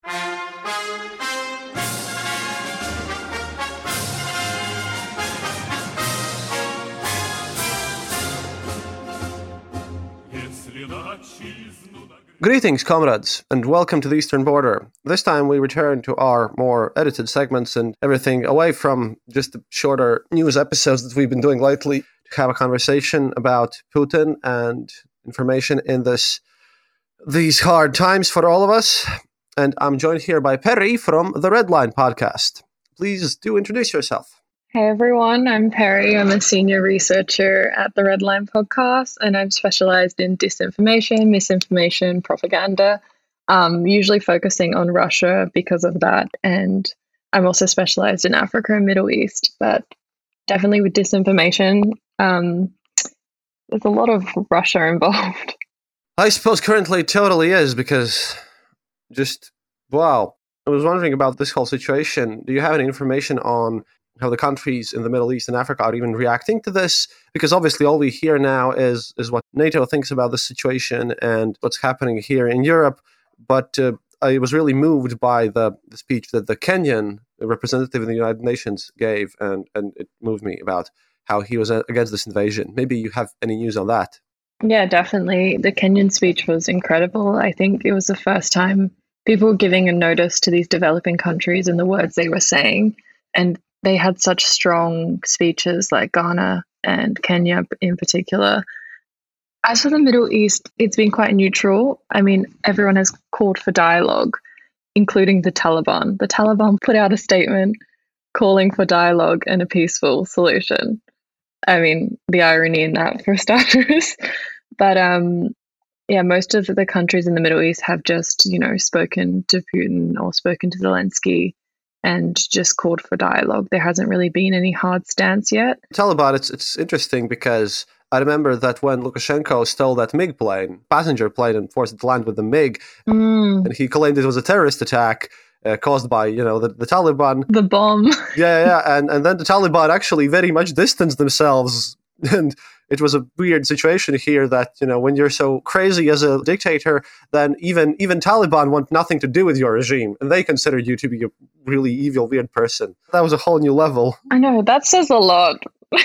Greetings, comrades, and welcome to the Eastern Border. This time we return to our more edited segments and everything away from just the shorter news episodes that we've been doing lately to have a conversation about Putin and information in these hard times for all of us. And I'm joined here by Perry from the Red Line podcast. Please do introduce yourself. Hey everyone, I'm Perry. I'm a senior researcher at the Red Line podcast, and I'm specialized in disinformation, misinformation, propaganda, usually focusing on Russia because of that. And I'm also specialized in Africa and Middle East, but definitely with disinformation, there's a lot of Russia involved. I suppose currently it totally is because wow. I was wondering about this whole situation. Do you have any information on how the countries in the Middle East and Africa are even reacting to this? Because obviously all we hear now is what NATO thinks about the situation and what's happening here in Europe. But I was really moved by the speech that the Kenyan representative in the United Nations gave, and it moved me about how he was against this invasion. Maybe you have any news on that? Yeah, definitely. The Kenyan speech was incredible. I think it was the first time people were giving a notice to these developing countries and the words they were saying. And they had such strong speeches, like Ghana and Kenya in particular. As for the Middle East, it's been quite neutral. I mean, everyone has called for dialogue, including the Taliban. The Taliban put out a statement calling for dialogue and a peaceful solution. I mean, the irony in that for starters. But most of the countries in the Middle East have just, spoken to Putin or spoken to Zelensky and just called for dialogue. There hasn't really been any hard stance yet. Taliban, it's interesting because I remember that when Lukashenko stole that MiG plane, passenger plane, and forced it to land with the MiG, and he claimed it was a terrorist attack caused by, the Taliban. The bomb. Yeah. And then the Taliban actually very much distanced themselves. And it was a weird situation here that, when you're so crazy as a dictator, then even Taliban want nothing to do with your regime. And they consider you to be a really evil, weird person. That was a whole new level. I know, that says a lot.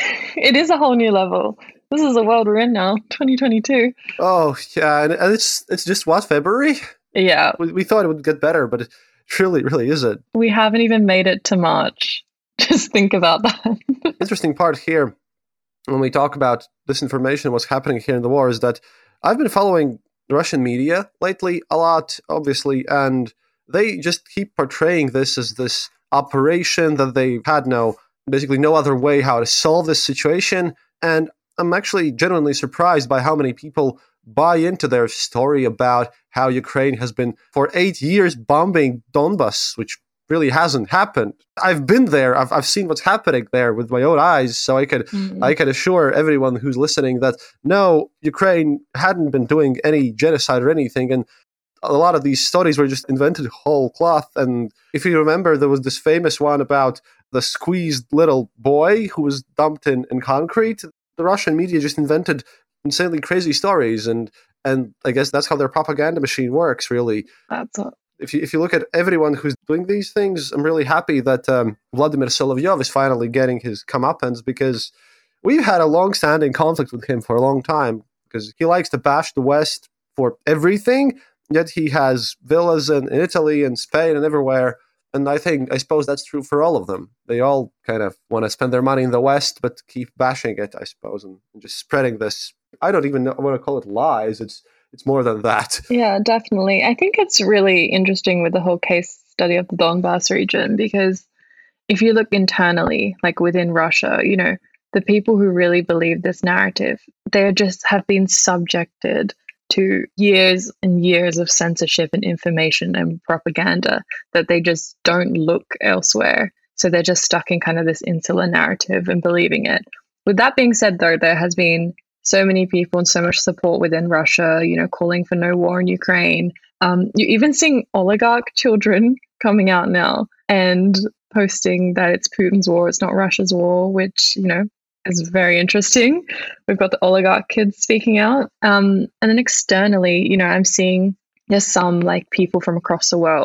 It is a whole new level. This is the world we're in now, 2022. Oh, yeah. And it's just, February? Yeah. We thought it would get better, but it really isn't. We haven't even made it to March. Just think about that. Interesting part here, when we talk about disinformation, what's happening here in the war, is that I've been following Russian media lately a lot, obviously, and they just keep portraying this as this operation that they had basically no other way how to solve this situation. And I'm actually genuinely surprised by how many people buy into their story about how Ukraine has been for 8 years bombing Donbas, which really hasn't happened. I've been there. I've seen what's happening there with my own eyes. So I could assure everyone who's listening that no, Ukraine hadn't been doing any genocide or anything. And a lot of these stories were just invented whole cloth. And if you remember, there was this famous one about the squeezed little boy who was dumped in concrete. The Russian media just invented insanely crazy stories. And I guess that's how their propaganda machine works, really. If you look at everyone who's doing these things, I'm really happy that Vladimir Solovyov is finally getting his comeuppance, because we've had a long-standing conflict with him for a long time, because he likes to bash the West for everything, yet he has villas in Italy and Spain and everywhere. And I suppose that's true for all of them. They all kind of want to spend their money in the West, but keep bashing it, I suppose, and just spreading this. I don't even want to call it lies. It's more than that. Yeah, definitely. I think it's really interesting with the whole case study of the Donbas region, because if you look internally, like within Russia, the people who really believe this narrative, they just have been subjected to years and years of censorship and information and propaganda that they just don't look elsewhere. So they're just stuck in kind of this insular narrative and believing it. With that being said, though, there has been so many people and so much support within Russia, calling for no war in Ukraine. You're even seeing oligarch children coming out now and posting that it's Putin's war, it's not Russia's war, which, is very interesting. We've got the oligarch kids speaking out. And then externally, I'm seeing there's some like people from across the world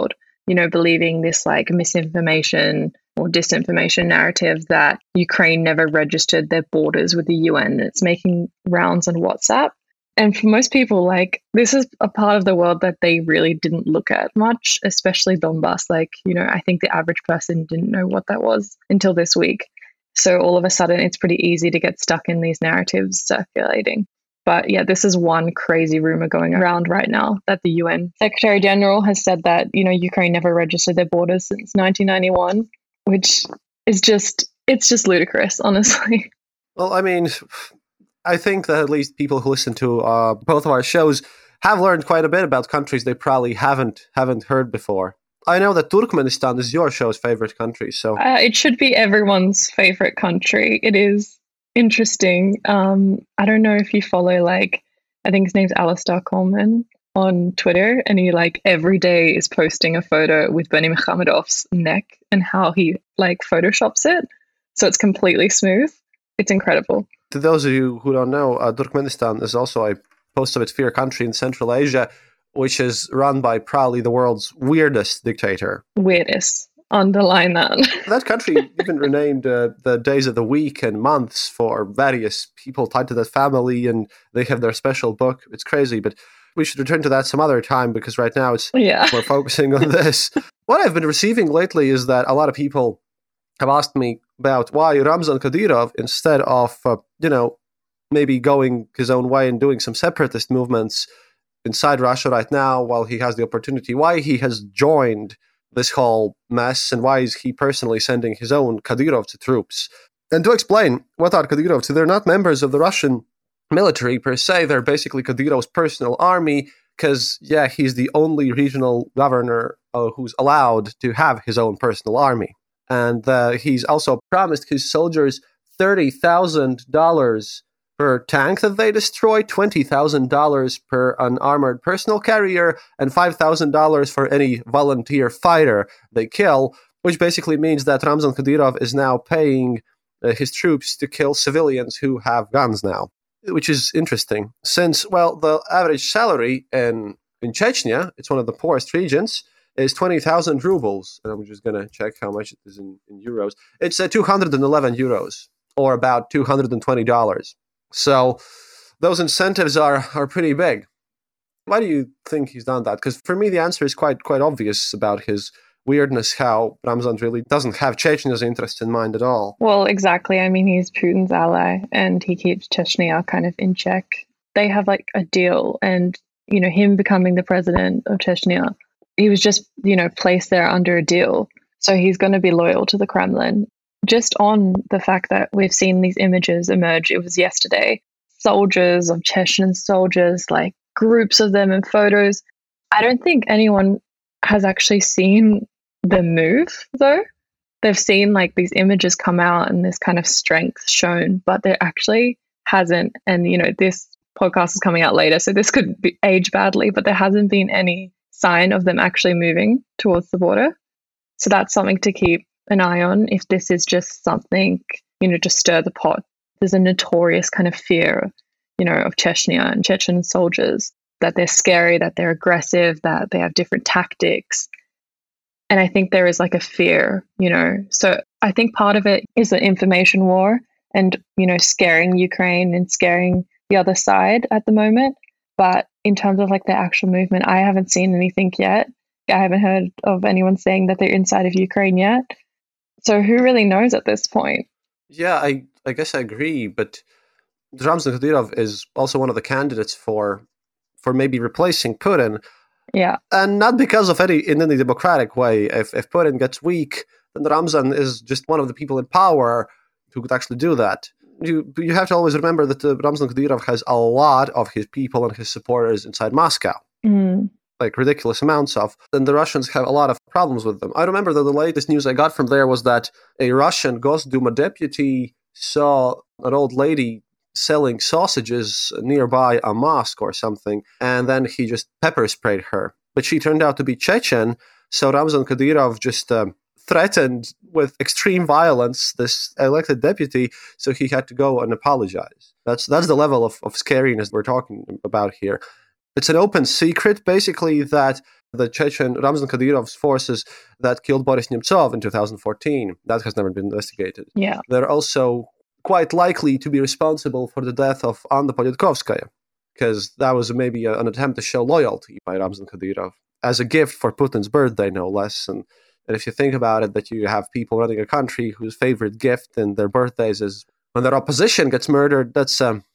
believing this like misinformation or disinformation narrative that Ukraine never registered their borders with the UN. It's making rounds on WhatsApp. And for most people, like, this is a part of the world that they really didn't look at much, especially Donbass. Like, I think the average person didn't know what that was until this week. So all of a sudden, it's pretty easy to get stuck in these narratives circulating. But yeah, this is one crazy rumor going around right now that the UN Secretary General has said that, Ukraine never registered their borders since 1991, which is it's just ludicrous, honestly. Well, I mean, I think that at least people who listen to both of our shows have learned quite a bit about countries they probably haven't heard before. I know that Turkmenistan is your show's favorite country, so it should be everyone's favorite country. It is interesting. I don't know if you follow, like, I think his name's Alistair Coleman on Twitter, and he like every day is posting a photo with Bernie Muhammadov's neck and how he like photoshops it, so it's completely smooth. It's incredible. To those of you who don't know, Turkmenistan is also a post-Soviet country in Central Asia, which is run by probably the world's weirdest dictator. Weirdest. Underline that. That country even renamed the days of the week and months for various people tied to that family, and they have their special book. It's crazy, but we should return to that some other time, because right now we're focusing on this. What I've been receiving lately is that a lot of people have asked me about why Ramzan Kadyrov, instead of, maybe going his own way and doing some separatist movements inside Russia right now while he has the opportunity, why he has joined this whole mess, and why is he personally sending his own Kadyrovцы troops. And to explain, what are Kadyrovцы? They're not members of the Russian military per se. They're basically Kadyrov's personal army, because, he's the only regional governor who's allowed to have his own personal army. And he's also promised his soldiers $30,000 per tank that they destroy, $20,000 per unarmored personal carrier, and $5,000 for any volunteer fighter they kill, which basically means that Ramzan Kadyrov is now paying his troops to kill civilians who have guns now, which is interesting. Since, the average salary in Chechnya, it's one of the poorest regions, is 20,000 rubles. And I'm just going to check how much it is in euros. It's 211 euros, or about $220. So those incentives are pretty big. Why do you think he's done that? Because for me, the answer is quite obvious about his weirdness, how Ramzan really doesn't have Chechenya's interest in mind at all. Well, exactly. I mean, he's Putin's ally, and he keeps Chechnya kind of in check. They have like a deal, and, him becoming the president of Chechnya, he was just, placed there under a deal. So he's going to be loyal to the Kremlin. Just on the fact that we've seen these images emerge, it was yesterday, soldiers of Chechen soldiers, like groups of them in photos. I don't think anyone has actually seen the move, though. They've seen like these images come out and this kind of strength shown, but there actually hasn't. And, this podcast is coming out later, so this could age badly, but there hasn't been any sign of them actually moving towards the border. So that's something to keep an eye on, if this is just something, to stir the pot. There's a notorious kind of fear, of Chechnya and Chechen soldiers, that they're scary, that they're aggressive, that they have different tactics. And I think there is like a fear, So I think part of it is the information war and, scaring Ukraine and scaring the other side at the moment. But in terms of like the actual movement, I haven't seen anything yet. I haven't heard of anyone saying that they're inside of Ukraine yet. So who really knows at this point? Yeah, I guess I agree. But Ramzan Kadyrov is also one of the candidates for maybe replacing Putin. Yeah. And not because of in any democratic way. If Putin gets weak, then Ramzan is just one of the people in power who could actually do that. You have to always remember that Ramzan Kadyrov has a lot of his people and his supporters inside Moscow. Like ridiculous amounts of. And the Russians have a lot of problems with them. I remember that the latest news I got from there was that a Russian Gosduma deputy saw an old lady selling sausages nearby a mosque or something, and then he just pepper sprayed her. But she turned out to be Chechen, so Ramzan Kadyrov just threatened with extreme violence this elected deputy, so he had to go and apologize. That's the level of scariness we're talking about here. It's an open secret, basically, that the Chechen Ramzan Kadyrov's forces that killed Boris Nemtsov in 2014, that has never been investigated. Yeah. They're also quite likely to be responsible for the death of Anna Politkovskaya, because that was maybe an attempt to show loyalty by Ramzan Kadyrov as a gift for Putin's birthday, no less. And if you think about it, that you have people running a country whose favorite gift in their birthdays is when their opposition gets murdered, that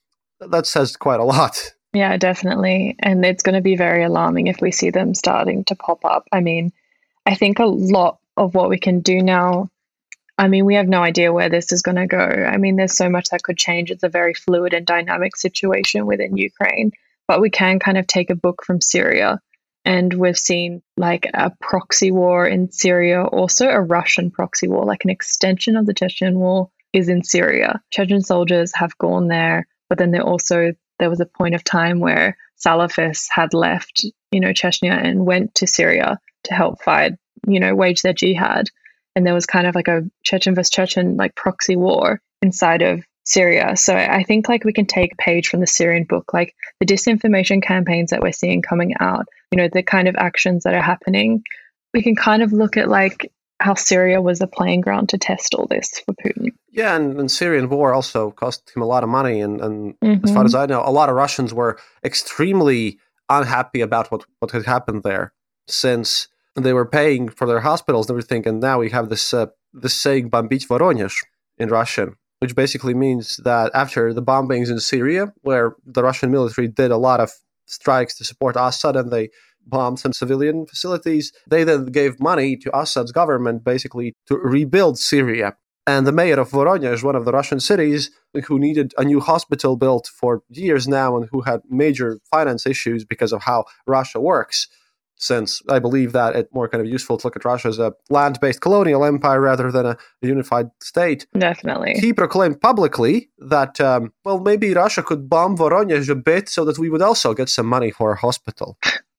says quite a lot. Yeah, definitely. And it's going to be very alarming if we see them starting to pop up. I mean, I think a lot of what we can do now, I mean, we have no idea where this is going to go. I mean, there's so much that could change. It's a very fluid and dynamic situation within Ukraine, but we can kind of take a book from Syria. And we've seen like a proxy war in Syria, also a Russian proxy war, like an extension of the Chechen war is in Syria. Chechen soldiers have gone there, but then there was a point of time where Salafists had left, Chechnya and went to Syria to help fight, wage their jihad. And there was kind of like a Chechen versus Chechen like proxy war inside of Syria. So I think like we can take a page from the Syrian book, like the disinformation campaigns that we're seeing coming out, the kind of actions that are happening. We can kind of look at like how Syria was a playing ground to test all this for Putin. Yeah, and Syrian war also cost him a lot of money. And as far as I know, a lot of Russians were extremely unhappy about what had happened there, since they were paying for their hospitals and everything. And now we have this saying, "Bombить Voronezh" in Russian, which basically means that after the bombings in Syria, where the Russian military did a lot of strikes to support Assad and they bombed some civilian facilities, they then gave money to Assad's government basically to rebuild Syria. And the mayor of Voronezh, one of the Russian cities, who needed a new hospital built for years now and who had major finance issues because of how Russia works, since I believe that it's more kind of useful to look at Russia as a land-based colonial empire rather than a unified state. Definitely. He proclaimed publicly that, maybe Russia could bomb Voronezh a bit so that we would also get some money for a hospital.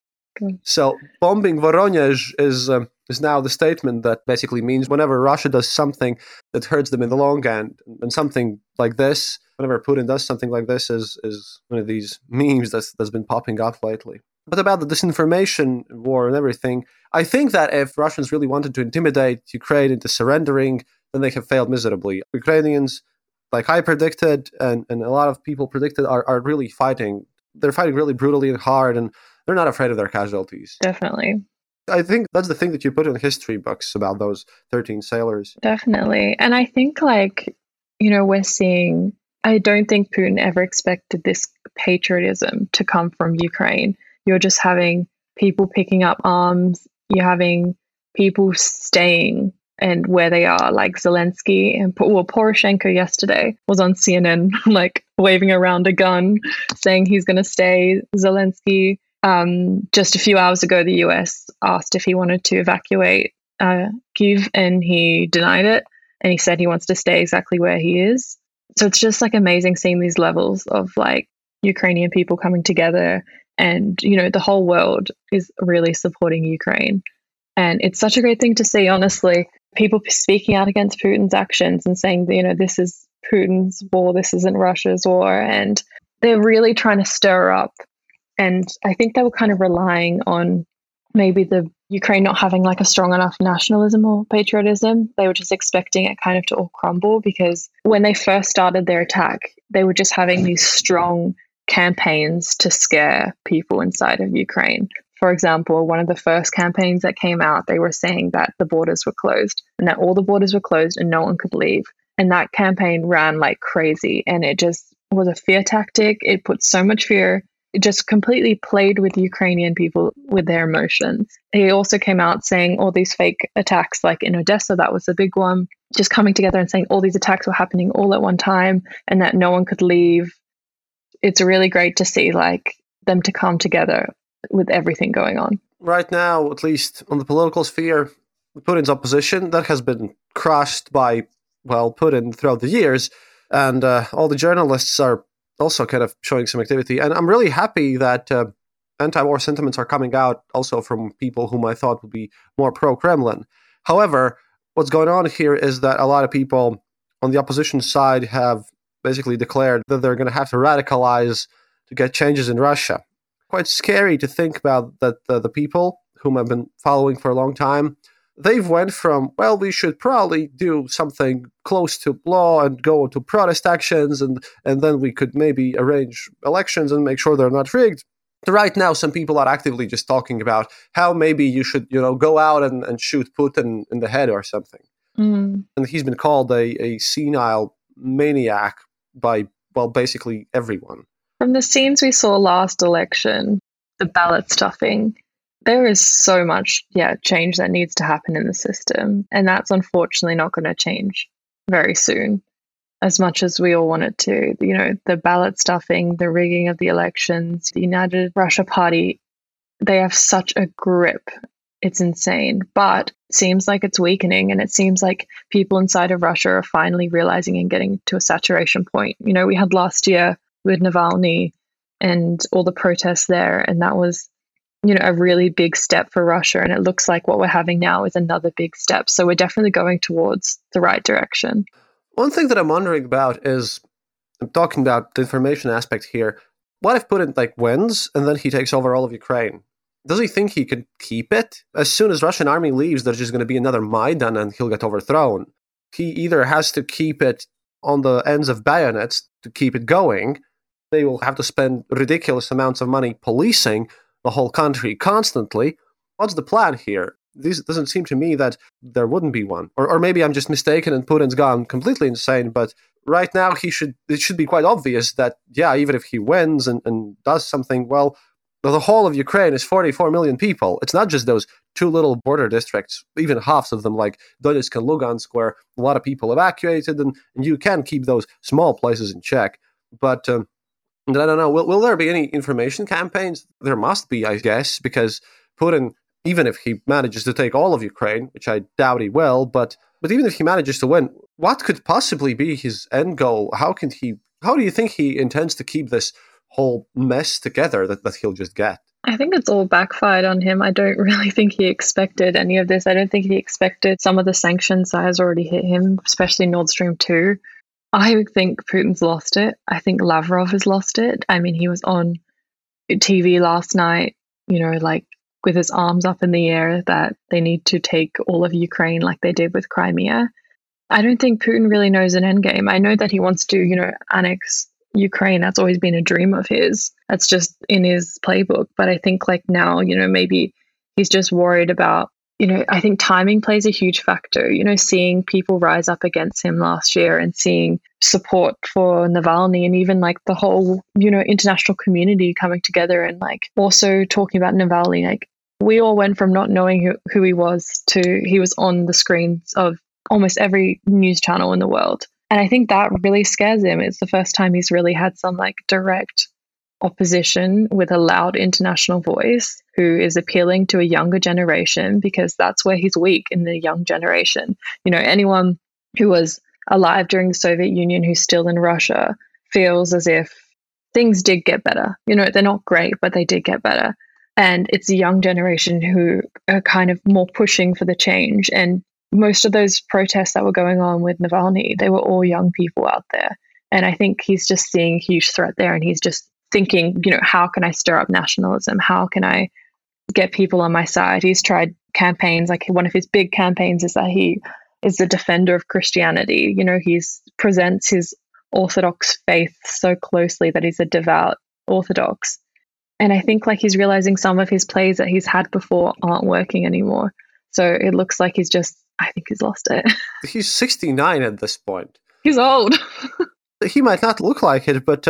So bombing Voronezh is now the statement that basically means whenever Russia does something that hurts them in the long end, and something like this, whenever Putin does something like this, is one of these memes that's been popping up lately. But about the disinformation war and everything, I think that if Russians really wanted to intimidate Ukraine into surrendering, then they have failed miserably. Ukrainians, like I predicted, and a lot of people predicted, are really fighting. They're fighting really brutally and hard, and they're not afraid of their casualties. Definitely. I think that's the thing that you put in history books about those 13 sailors. Definitely. And I think we're seeing, I don't think Putin ever expected this patriotism to come from Ukraine. You're just having people picking up arms. You're having people staying and where they are, like Zelensky and Poroshenko yesterday was on CNN, like waving around a gun, saying he's going to stay. Zelensky, just a few hours ago, the US asked if he wanted to evacuate Kyiv, and he denied it. And he said he wants to stay exactly where he is. So it's just like amazing seeing these levels of like Ukrainian people coming together. And, the whole world is really supporting Ukraine. And it's such a great thing to see, honestly. People speaking out against Putin's actions and saying, this is Putin's war, this isn't Russia's war. And they're really trying to stir up. And I think they were kind of relying on maybe the Ukraine not having like a strong enough nationalism or patriotism. They were just expecting it kind of to all crumble, because when they first started their attack, they were just having these strong campaigns to scare people inside of Ukraine. For example, one of the first campaigns that came out, they were saying that the borders were closed and that all the borders were closed and no one could leave. And that campaign ran like crazy, and it just was a fear tactic. It put so much fear. It just completely played with Ukrainian people, with their emotions. He also came out saying all these fake attacks, like in Odessa, that was a big one, just coming together and saying all these attacks were happening all at one time and that no one could leave. It's really great to see like them to come together with everything going on. Right now, at least on the political sphere, Putin's opposition, that has been crushed by, Putin throughout the years. And all the journalists are also kind of showing some activity. And I'm really happy that anti-war sentiments are coming out also from people whom I thought would be more pro-Kremlin. However, what's going on here is that a lot of people on the opposition side have basically declared that they're going to have to radicalize to get changes in Russia. quite scary to think about that the people whom I've been following for a long time, they've went from, well, we should probably do something close to law and go into protest actions, and then we could maybe arrange elections and make sure they're not rigged. Right now, some people are actively just talking about how maybe you should, go out and shoot Putin in the head or something. Mm. And he's been called a senile maniac by, well, basically everyone. From the scenes we saw last election, the ballot stuffing, there is so much, change that needs to happen in the system. And that's unfortunately not going to change very soon, as much as we all want it to. The ballot stuffing, the rigging of the elections, the United Russia Party, they have such a grip. It's insane. But it seems like it's weakening, and it seems like people inside of Russia are finally realizing and getting to a saturation point. We had last year with Navalny and all the protests there, and that was a really big step for Russia. And it looks like what we're having now is another big step. So we're definitely going towards the right direction. One thing that I'm wondering about is, I'm talking about the information aspect here. What if Putin wins and then he takes over all of Ukraine? Does he think he can keep it? As soon as Russian army leaves, there's just going to be another Maidan and he'll get overthrown. He either has to keep it on the ends of bayonets to keep it going. They will have to spend ridiculous amounts of money policing the whole country constantly. What's the plan here? This doesn't seem to me that there wouldn't be one. Or maybe I'm just mistaken and Putin's gone completely insane, but right now it should be quite obvious that, even if he wins and does something, well, the whole of Ukraine is 44 million people. It's not just those two little border districts, even halves of them like Donetsk and Lugansk, where a lot of people evacuated, and you can keep those small places in check. But I don't know, will there be any information campaigns? There must be, I guess, because Putin, even if he manages to take all of Ukraine, which I doubt he will, but even if he manages to win, what could possibly be his end goal? How do you think he intends to keep this whole mess together that he'll just get? I think it's all backfired on him. I don't really think he expected any of this. I don't think he expected some of the sanctions that has already hit him, especially Nord Stream 2. I think Putin's lost it. I think Lavrov has lost it. I mean, he was on TV last night, with his arms up in the air that they need to take all of Ukraine like they did with Crimea. I don't think Putin really knows an endgame. I know that he wants to, annex Ukraine. That's always been a dream of his. That's just in his playbook. But I think now, maybe he's just worried about, I think timing plays a huge factor. Seeing people rise up against him last year and seeing support for Navalny, and even the whole, international community coming together and also talking about Navalny. We all went from not knowing who he was to he was on the screens of almost every news channel in the world. And I think that really scares him. It's the first time he's really had some direct opposition with a loud international voice who is appealing to a younger generation, because that's where he's weak, in the young generation. Anyone who was alive during the Soviet Union who's still in Russia feels as if things did get better. They're not great, but they did get better. And it's a young generation who are kind of more pushing for the change. And most of those protests that were going on with Navalny, they were all young people out there. And I think he's just seeing a huge threat there, and he's just thinking, how can I stir up nationalism? How can I get people on my side? He's tried campaigns. One of his big campaigns is that he is a defender of Christianity. He presents his Orthodox faith so closely that he's a devout Orthodox. And I think he's realizing some of his plays that he's had before aren't working anymore. So it looks like I think he's lost it. He's 69 at this point. He's old. He might not look like it, but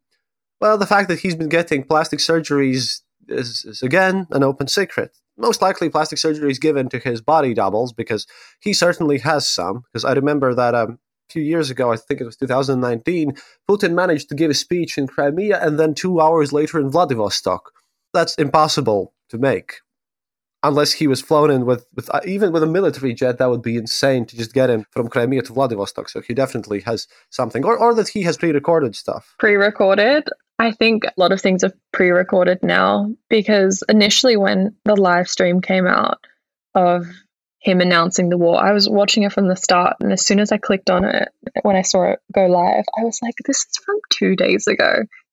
the fact that he's been getting plastic surgeries is again an open secret. Most likely plastic surgery is given to his body doubles, because he certainly has some. Because I remember that a few years ago, I think it was 2019, Putin managed to give a speech in Crimea and then 2 hours later in Vladivostok. That's impossible to make. Unless he was flown in with even with a military jet, that would be insane to just get him from Crimea to Vladivostok. So he definitely has something. Or that he has pre-recorded stuff. Pre-recorded? I think a lot of things are pre-recorded now, because initially when the live stream came out of him announcing the war, I was watching it from the start, and as soon as I clicked on it, when I saw it go live, I was like, this is from 2 days ago.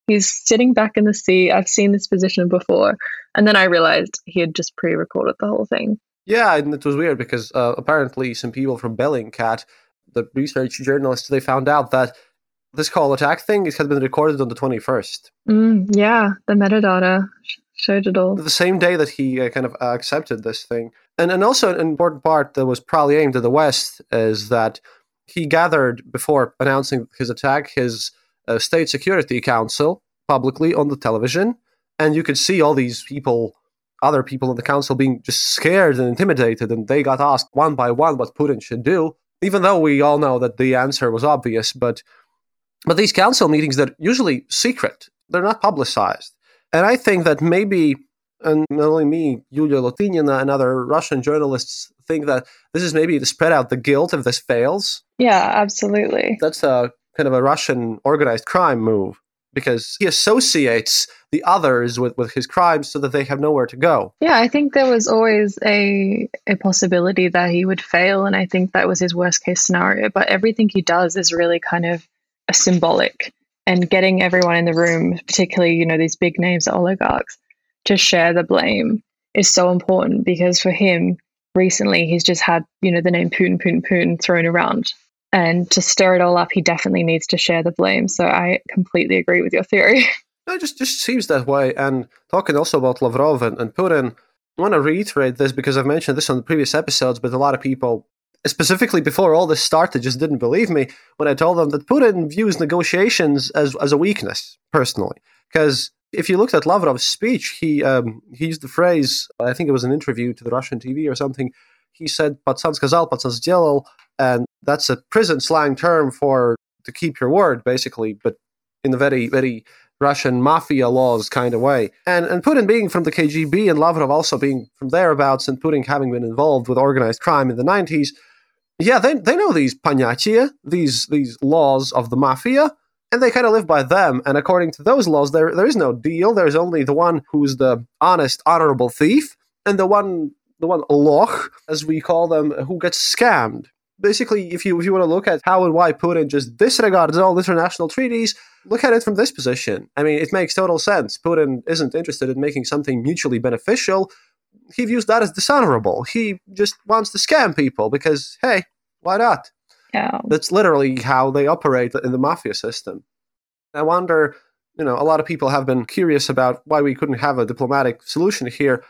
He's sitting back in the seat. I've seen this position before. And then I realized he had just pre-recorded the whole thing. Yeah, and it was weird because apparently some people from Bellingcat, the research journalists, they found out that this call attack thing had been recorded on the 21st. Yeah, the metadata showed it all. The same day that he kind of accepted this thing. And also an important part that was probably aimed at the West is that he gathered, before announcing his attack, his State Security Council publicly on the television. And you could see all these people, other people in the council, being just scared and intimidated. And they got asked one by one what Putin should do, even though we all know that the answer was obvious. But these council meetings, they're usually secret. They're not publicized. And I think that maybe, and not only me, Yulia Lotinina and other Russian journalists think that this is maybe to spread out the guilt if this fails. Yeah, absolutely. That's a kind of a Russian organized crime move, because he associates the others with his crimes so that they have nowhere to go. Yeah, I think there was always a possibility that he would fail, and I think that was his worst case scenario. But everything he does is really kind of a symbolic, and getting everyone in the room, particularly, these big names, oligarchs, to share the blame is so important, because for him, recently, he's just had, the name Putin thrown around. And to stir it all up, he definitely needs to share the blame. So I completely agree with your theory. It just seems that way. And talking also about Lavrov and Putin, I want to reiterate this because I've mentioned this on the previous episodes, but a lot of people, specifically before all this started, just didn't believe me when I told them that Putin views negotiations as a weakness, personally. Because if you looked at Lavrov's speech, he used the phrase, I think it was an interview to the Russian TV or something, he said, "Пацан сказал, пацан сделал," and that's a prison slang term for to keep your word, basically, but in a very, very Russian mafia laws kind of way. And Putin being from the KGB and Lavrov also being from thereabouts, and Putin having been involved with organized crime in the 90s, yeah, they know these понятия, these laws of the mafia, and they kind of live by them. And according to those laws, there is no deal. There's only the one who's the honest, honorable thief, and the one loch, as we call them, who gets scammed. Basically, if you want to look at how and why Putin just disregards all international treaties, look at it from this position. I mean, it makes total sense. Putin isn't interested in making something mutually beneficial. He views that as dishonorable. He just wants to scam people because, hey, why not? Yeah. That's literally how they operate in the mafia system. I wonder, a lot of people have been curious about why we couldn't have a diplomatic solution here.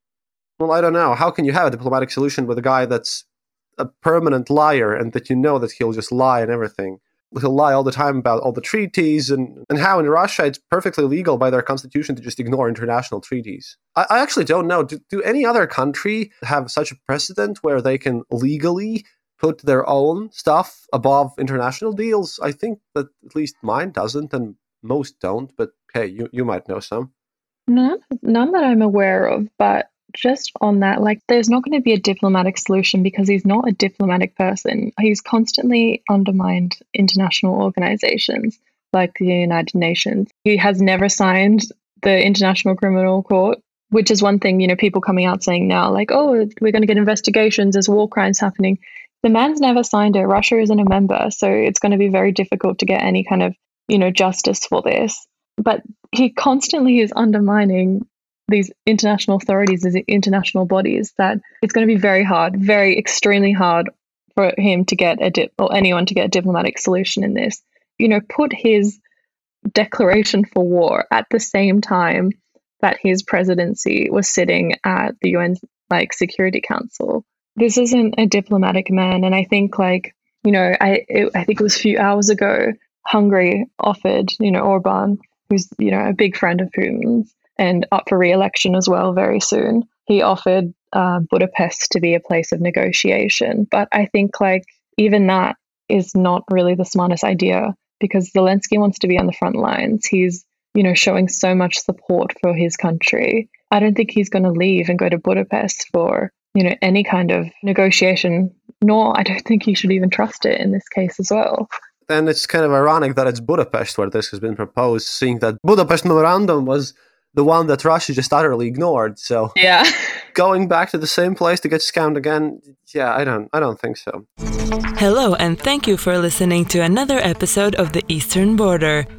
Well, I don't know. How can you have a diplomatic solution with a guy that's a permanent liar and that that he'll just lie and everything? He'll lie all the time about all the treaties and how in Russia it's perfectly legal by their constitution to just ignore international treaties. I actually don't know. Do any other country have such a precedent where they can legally put their own stuff above international deals? I think that at least mine doesn't, and most don't, but hey, you might know some. None that I'm aware of, but just on that, there's not going to be a diplomatic solution because he's not a diplomatic person. He's constantly undermined international organizations like the United Nations. He has never signed the International Criminal Court, which is one thing, people coming out saying now, oh, we're going to get investigations, there's war crimes happening. The man's never signed it. Russia isn't a member, so it's going to be very difficult to get any kind of, justice for this. But he constantly is undermining these international authorities, these international bodies, that it's going to be very hard, extremely hard for him to get or anyone to get a diplomatic solution in this. Put his declaration for war at the same time that his presidency was sitting at the UN Security Council. This isn't a diplomatic man, and I think I think it was a few hours ago, Hungary offered Orban, who's a big friend of Putin's and up for re-election as well very soon. He offered Budapest to be a place of negotiation. But I think even that is not really the smartest idea, because Zelensky wants to be on the front lines. He's, showing so much support for his country. I don't think he's going to leave and go to Budapest for, any kind of negotiation, nor I don't think he should even trust it in this case as well. And it's kind of ironic that it's Budapest where this has been proposed, seeing that Budapest Memorandum was the one that Russia just utterly ignored. So yeah, going back to the same place to get scammed again, yeah, I don't think so. Hello, and thank you for listening to another episode of The Eastern Border.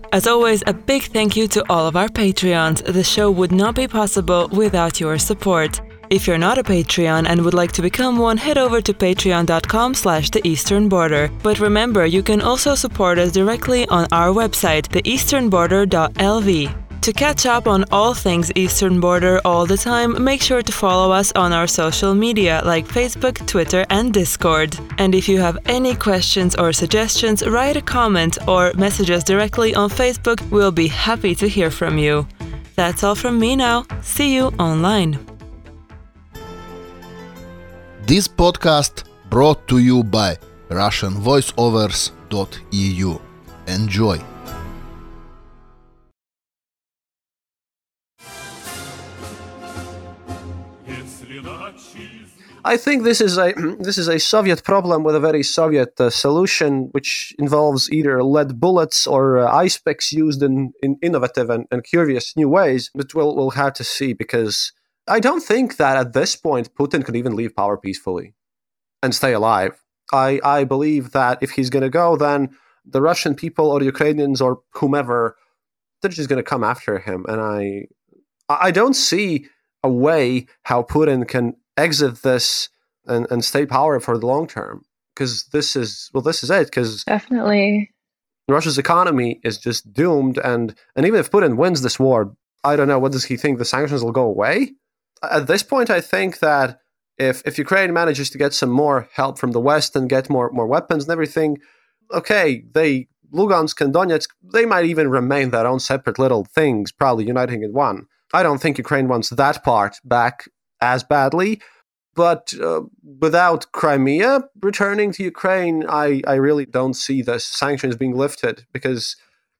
As always, a big thank you to all of our Patreons. The show would not be possible without your support. If you're not a Patreon and would like to become one, head over to patreon.com/The Eastern Border. But remember, you can also support us directly on our website, theeasternborder.lv. To catch up on all things Eastern Border all the time, make sure to follow us on our social media like Facebook, Twitter and Discord. And if you have any questions or suggestions, write a comment or message us directly on Facebook. We'll be happy to hear from you. That's all from me now. See you online. This podcast brought to you by RussianVoiceovers.eu. Enjoy! I think this is a Soviet problem with a very Soviet solution, which involves either lead bullets or ice picks used in innovative and curious new ways. But we'll have to see, because I don't think that at this point Putin could even leave power peacefully and stay alive. I believe that if he's going to go, then the Russian people or the Ukrainians or whomever, they're just going to come after him. And I don't see a way how Putin can exit this and stay power for the long term, because this is it, because Definitely. Russia's economy is just doomed, and even if Putin wins this war, I don't know, what does he think, the sanctions will go away? At this point, I think that if Ukraine manages to get some more help from the West and get more weapons and everything, okay, Lugansk and Donetsk, they might even remain their own separate little things, probably uniting in one. I don't think Ukraine wants that part back as badly, but without Crimea returning to Ukraine, I really don't see the sanctions being lifted, because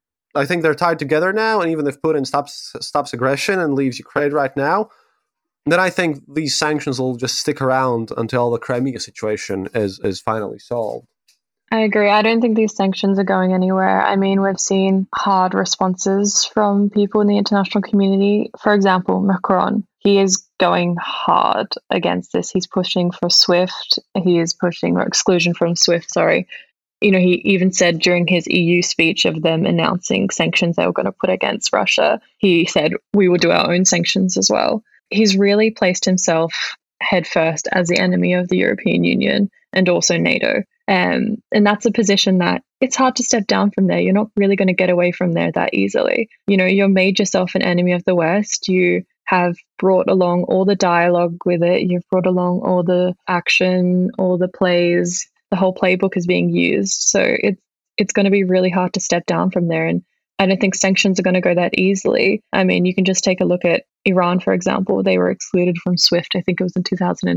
I think they're tied together now, and even if Putin stops aggression and leaves Ukraine right now, then I think these sanctions will just stick around until the Crimea situation is finally solved. I agree. I don't think these sanctions are going anywhere. I mean, we've seen hard responses from people in the international community. For example, Macron, he is going hard against this. He's pushing for SWIFT. He is pushing for exclusion from SWIFT, sorry. You know, he even said during his EU speech of them announcing sanctions they were going to put against Russia, he said, we will do our own sanctions as well. He's really placed himself headfirst as the enemy of the European Union and also NATO. And that's a position that it's hard to step down from there. You're not really going to get away from there that easily. You know, you've made yourself an enemy of the West. You have brought along all the dialogue with it. You've brought along all the action, all the plays. The whole playbook is being used. So it's going to be really hard to step down from there. And I don't think sanctions are going to go that easily. I mean, you can just take a look at Iran, for example. They were excluded from SWIFT, I think it was in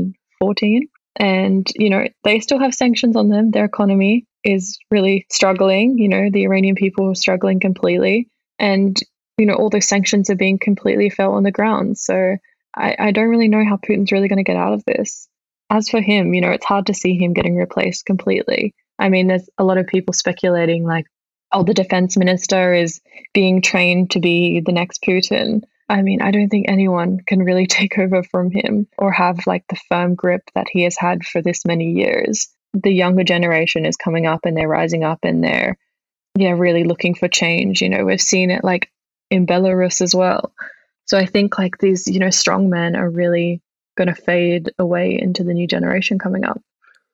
2014. And, you know, they still have sanctions on them. Their economy is really struggling. You know, the Iranian people are struggling completely. And, you know, all those sanctions are being completely felt on the ground. So I don't really know how Putin's really going to get out of this. As for him, you know, it's hard to see him getting replaced completely. I mean, there's a lot of people speculating like, oh, the defense minister is being trained to be the next Putin. I mean, I don't think anyone can really take over from him or have like the firm grip that he has had for this many years. The younger generation is coming up and they're rising up and they're, really looking for change. You know, we've seen it like in Belarus as well. So I think like these, strong men are really going to fade away into the new generation coming up.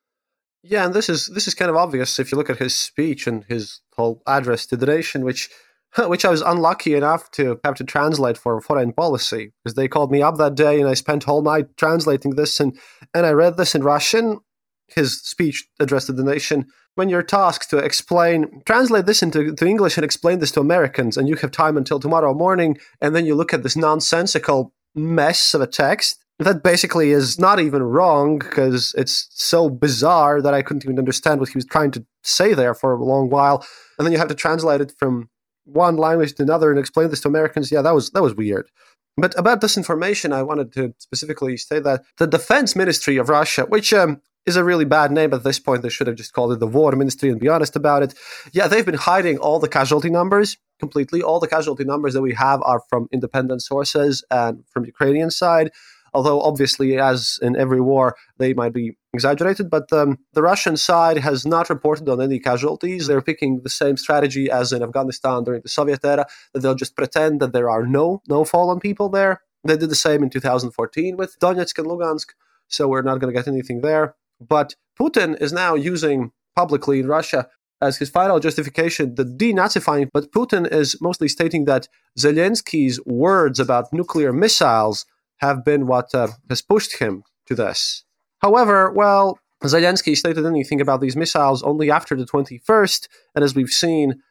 Yeah, and this is kind of obvious if you look at his speech and his whole address to the nation, which I was unlucky enough to have to translate for foreign policy, because they called me up that day and I spent all night translating this, and I read this in Russian, his speech addressed to the nation. When you're tasked to translate this into English and explain this to Americans, and you have time until tomorrow morning, and then you look at this nonsensical mess of a text that basically is not even wrong because it's so bizarre that I couldn't even understand what he was trying to say there for a long while, and then you have to translate it from one language to another and explain this to Americans. Yeah, that was weird. But about disinformation, I wanted to specifically say that the Defense Ministry of Russia, which is a really bad name at this point, they should have just called it the War Ministry and be honest about it. Yeah, they've been hiding all the casualty numbers completely. All the casualty numbers that we have are from independent sources and from Ukrainian side. although obviously, as in every war, they might be exaggerated. But the Russian side has not reported on any casualties. They're picking the same strategy as in Afghanistan during the Soviet era, that they'll just pretend that there are no fallen people there. They did the same in 2014 with Donetsk and Lugansk, so we're not going to get anything there. But Putin is now using publicly in Russia as his final justification the denazifying, but Putin is mostly stating that Zelensky's words about nuclear missiles have been what has pushed him to this. However, well, Zelensky stated anything about these missiles only after the 21st, and as we've seen,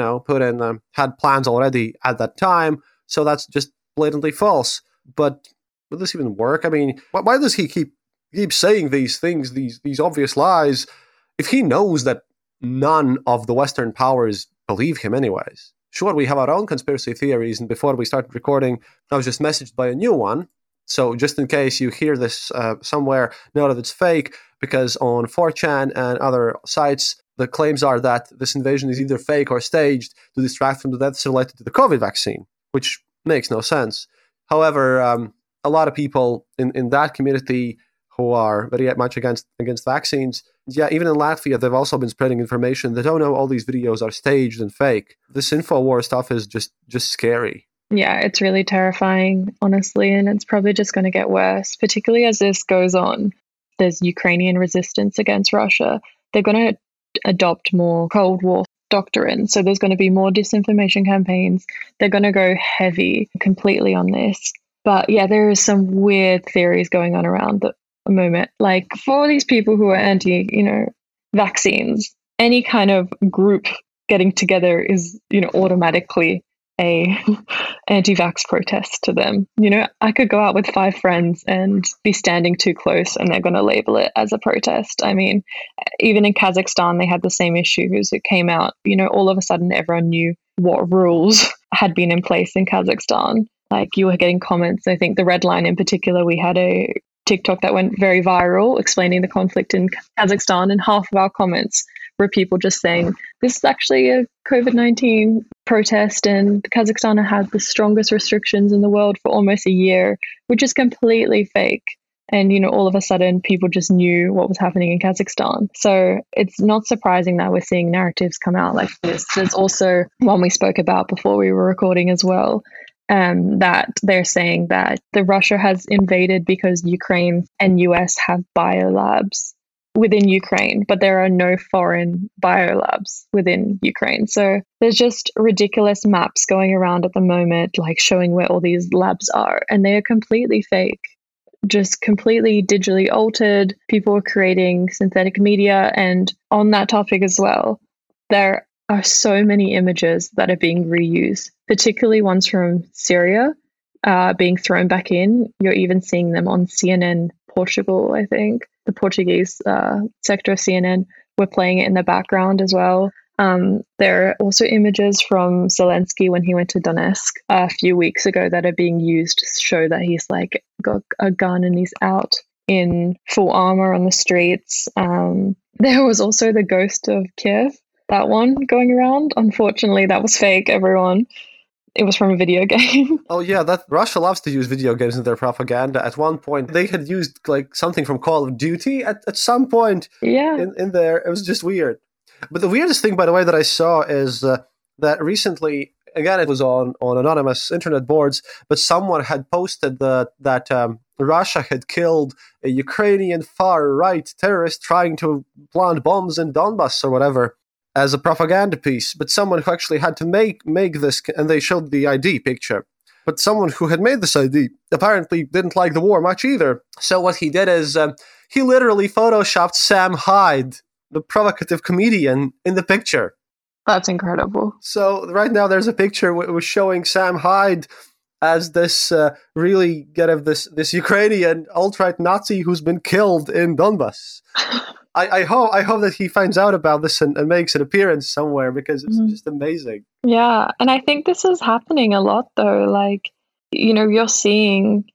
Putin had plans already at that time, so that's just blatantly false. But will this even work? I mean, why does he keep saying these things, these obvious lies, if he knows that none of the Western powers believe him anyways? Sure, we have our own conspiracy theories, and before we started recording, I was just messaged by a new one. So just in case you hear this somewhere, know that it's fake, because on 4chan and other sites, the claims are that this invasion is either fake or staged to distract from the deaths related to the COVID vaccine, which makes no sense. However, a lot of people in that community who are very much against vaccines, yeah, even in Latvia, they've also been spreading information that, oh no, all these videos are staged and fake. This InfoWar stuff is just scary. Yeah, it's really terrifying, honestly, and it's probably just going to get worse, particularly as this goes on. There's Ukrainian resistance against Russia. They're going to adopt more Cold War doctrine, so there's going to be more disinformation campaigns. They're going to go heavy completely on this. But yeah, there is some weird theories going on around the moment. Like, for these people who are anti, vaccines, any kind of group getting together is, automatically a anti-vax protest to them. I could go out with 5 friends and be standing too close and they're going to label it as a protest. I mean, even in Kazakhstan, they had the same issues. It came out, all of a sudden everyone knew what rules had been in place in Kazakhstan. Like, you were getting comments. I think the Red Line in particular, we had a TikTok that went very viral explaining the conflict in Kazakhstan, and half of our comments were people just saying, this is actually a COVID-19 protest, and Kazakhstan had the strongest restrictions in the world for almost a year, which is completely fake. And, all of a sudden people just knew what was happening in Kazakhstan. So it's not surprising that we're seeing narratives come out like this. There's also one we spoke about before we were recording as well, that they're saying that Russia has invaded because Ukraine and US have biolabs within Ukraine, but there are no foreign biolabs within Ukraine. So there's just ridiculous maps going around at the moment, like showing where all these labs are, and they are completely fake, just completely digitally altered. People are creating synthetic media, and on that topic as well, there are so many images that are being reused, particularly ones from Syria being thrown back in. You're even seeing them on CNN Portugal, I think. The Portuguese sector of CNN were playing it in the background as well. There are also images from Zelensky when he went to Donetsk a few weeks ago that are being used to show that he's like got a gun and he's out in full armor on the streets. There was also the ghost of Kiev, that one going around. Unfortunately, that was fake, everyone. It was from a video game. Oh yeah, that Russia loves to use video games in their propaganda. At one point, they had used like something from Call of Duty at some point. Yeah. In there. It was just weird. But the weirdest thing, by the way, that I saw is that recently, again, it was on anonymous internet boards, but someone had posted that Russia had killed a Ukrainian far-right terrorist trying to plant bombs in Donbass or whatever, as a propaganda piece, but someone who actually had to make this, and they showed the ID picture, but someone who had made this ID apparently didn't like the war much either. So what he did is he literally photoshopped Sam Hyde, the provocative comedian, in the picture. That's incredible. So right now there's a picture was showing Sam Hyde as this really this Ukrainian alt-right Nazi who's been killed in Donbass. I hope that he finds out about this and makes an appearance somewhere, because it's just amazing. Yeah, and I think this is happening a lot though. Like, you're seeing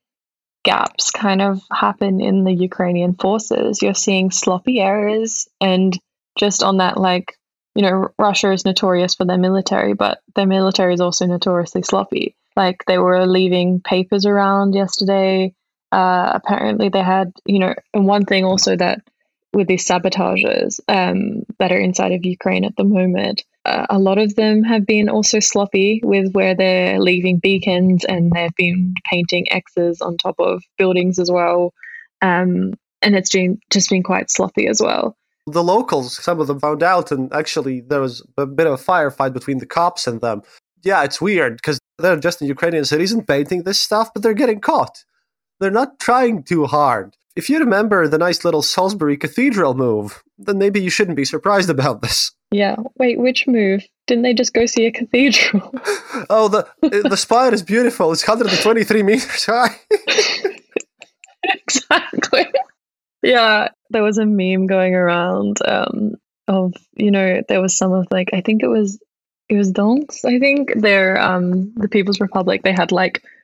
gaps kind of happen in the Ukrainian forces. You're seeing sloppy errors, and just on that, like, Russia is notorious for their military, but their military is also notoriously sloppy. Like, they were leaving papers around yesterday Apparently they had, and one thing also that with these sabotages that are inside of Ukraine at the moment, a lot of them have been also sloppy with where they're leaving beacons, and they've been painting X's on top of buildings as well. And it's just been quite sloppy as well. The locals, some of them found out, and actually there was a bit of a firefight between the cops and them. Yeah, it's weird because they're just in Ukrainian cities and painting this stuff, but they're getting caught. They're not trying too hard. If you remember the nice little Salisbury Cathedral move, then maybe you shouldn't be surprised about this. Yeah. Wait, which move? Didn't they just go see a cathedral? Oh, the spire is beautiful. It's 123 meters high. Exactly. Yeah. There was a meme going around of, there was some of I think it was Donks, I think. They're the People's Republic. They had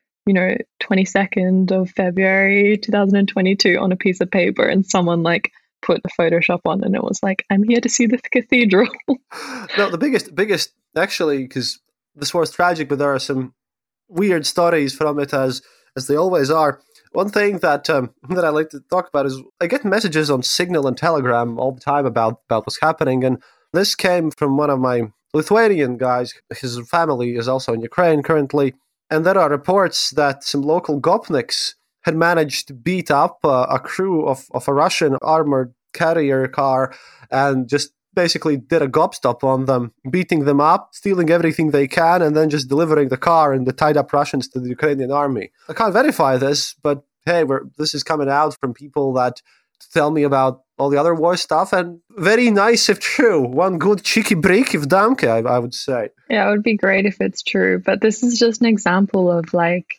22nd of February 2022 on a piece of paper, and someone put the Photoshop on, and it was I'm here to see the cathedral. No, the biggest actually, because this was tragic, but there are some weird stories from it as they always are. One thing that I like to talk about is I get messages on Signal and Telegram all the time about what's happening, and this came from one of my Lithuanian guys. His family is also in Ukraine currently. And there are reports that some local Gopniks had managed to beat up a crew of a Russian armored carrier car and just basically did a gobstop on them, beating them up, stealing everything they can, and then just delivering the car and the tied-up Russians to the Ukrainian army. I can't verify this, but hey, this is coming out from people that tell me about all the other war stuff, and very nice if true. One good cheeky break if damke, I would say. Yeah, it would be great if it's true, but this is just an example of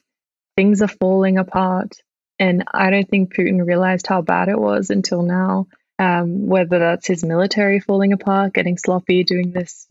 things are falling apart, and I don't think Putin realized how bad it was until now. Whether that's his military falling apart, getting sloppy, doing this,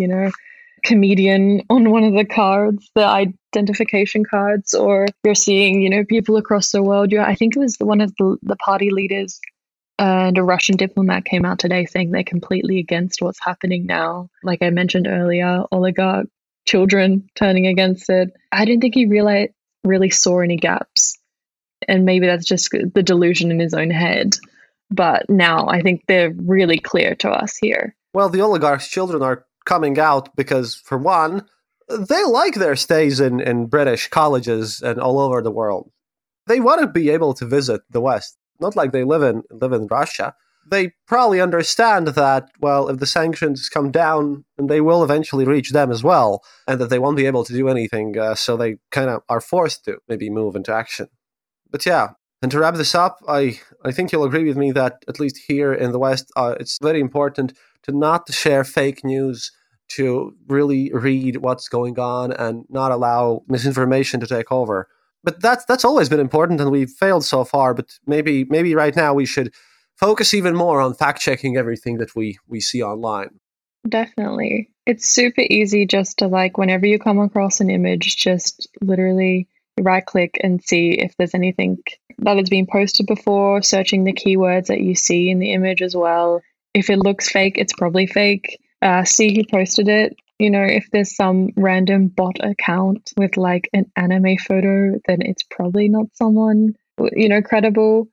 comedian on one of the cards, the identification cards, or you're seeing, people across the world. I think it was one of the party leaders and a Russian diplomat came out today saying they're completely against what's happening now. Like I mentioned earlier, oligarch children turning against it. I don't think he really saw any gaps. And maybe that's just the delusion in his own head. But now I think they're really clear to us here. Well, the oligarch's children are coming out because, for one, they like their stays in British colleges and all over the world. They want to be able to visit the West. Not like they live in Russia. They probably understand that, well, if the sanctions come down, and they will eventually reach them as well, and that they won't be able to do anything, so they kind of are forced to maybe move into action. But yeah, and to wrap this up, I think you'll agree with me that, at least here in the West, it's very important to not share fake news, to really read what's going on and not allow misinformation to take over. But that's always been important, and we've failed so far. But maybe right now we should focus even more on fact-checking everything that we see online. Definitely. It's super easy just to, whenever you come across an image, just literally right-click and see if there's anything that has been posted before, searching the keywords that you see in the image as well. If it looks fake, it's probably fake. See who posted it. If there's some random bot account with an anime photo, then it's probably not someone, credible.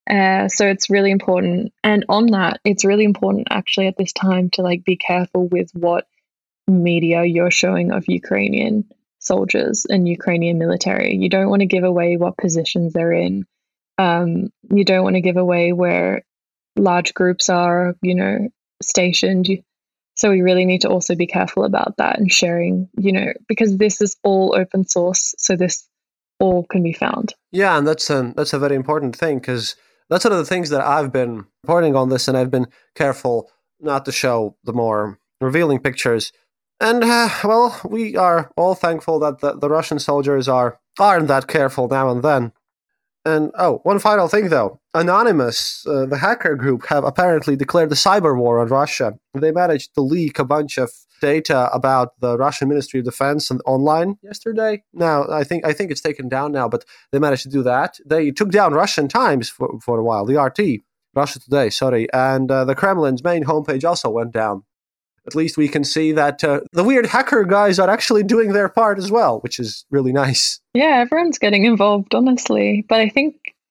So it's really important. And on that, it's really important actually at this time to be careful with what media you're showing of Ukrainian soldiers and Ukrainian military. You don't want to give away what positions they're in. You don't want to give away where large groups are, stationed. So we really need to also be careful about that and sharing, because this is all open source. So this all can be found. Yeah, and that's a very important thing, because that's one of the things that I've been reporting on this, and I've been careful not to show the more revealing pictures. And, well, we are all thankful that the Russian soldiers aren't that careful now and then. And, one final thing, though. Anonymous, the hacker group, have apparently declared a cyber war on Russia. They managed to leak a bunch of data about the Russian Ministry of Defense online yesterday. Now, I think it's taken down now, but they managed to do that. They took down Russian Times for a while, the RT, Russia Today, sorry. And the Kremlin's main homepage also went down. At least we can see that the weird hacker guys are actually doing their part as well, which is really nice. Yeah, everyone's getting involved, honestly. But I think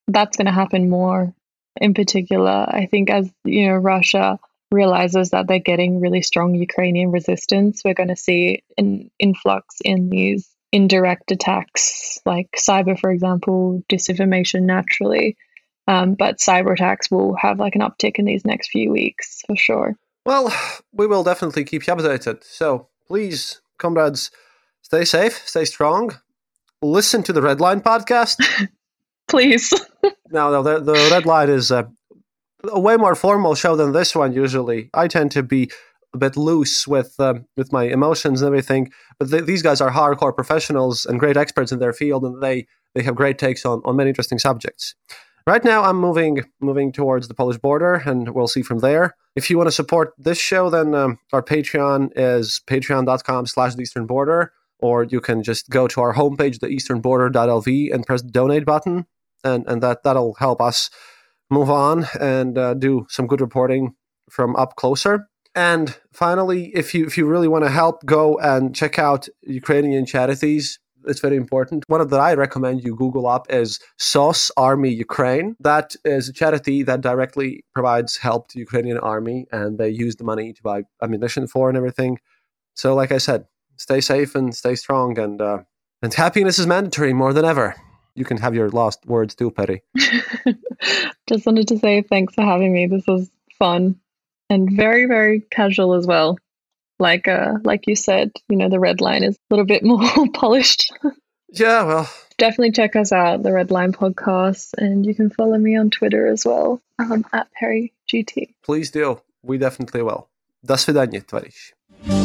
that's going to happen more. In particular, I think as Russia realizes that they're getting really strong Ukrainian resistance, we're going to see an influx in these indirect attacks, like cyber, for example, disinformation naturally. But cyber attacks will have like an uptick in these next few weeks for sure. Well, we will definitely keep you updated. So please, comrades, stay safe, stay strong. Listen to the Red Line podcast. Please. No, the Red Line is a way more formal show than this one usually. I tend to be a bit loose with my emotions and everything, but these guys are hardcore professionals and great experts in their field, and they have great takes on many interesting subjects. Right now, I'm moving towards the Polish border, and we'll see from there. If you want to support this show, then our Patreon is patreon.com/theeasternborder, or you can just go to our homepage, theeasternborder.lv, and press the donate button, and that'll help us move on and do some good reporting from up closer. And finally, if you really want to help, go and check out Ukrainian charities. It's very important. One that I recommend you Google up is SOS Army Ukraine. That is a charity that directly provides help to the Ukrainian army, and they use the money to buy ammunition for and everything. So like I said, stay safe and stay strong, and happiness is mandatory more than ever. You can have your last words too, Petty. Just wanted to say thanks for having me. This was fun and very, very casual as well. Like you said, the Red Line is a little bit more polished. Yeah, well. Definitely check us out, the Red Line podcast, and you can follow me on Twitter as well, at PerryGT. Please do. We definitely will. До свидания, товарищи.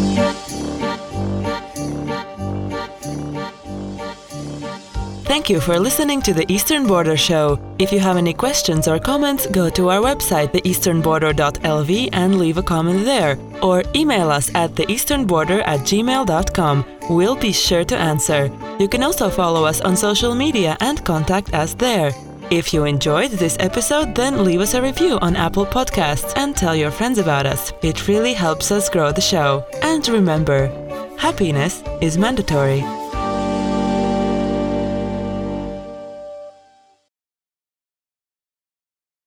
Thank you for listening to the Eastern Border Show. If you have any questions or comments, go to our website, theeasternborder.lv, and leave a comment there. Or email us at theeasternborder@gmail.com. We'll be sure to answer. You can also follow us on social media and contact us there. If you enjoyed this episode, then leave us a review on Apple Podcasts and tell your friends about us. It really helps us grow the show. And remember, happiness is mandatory.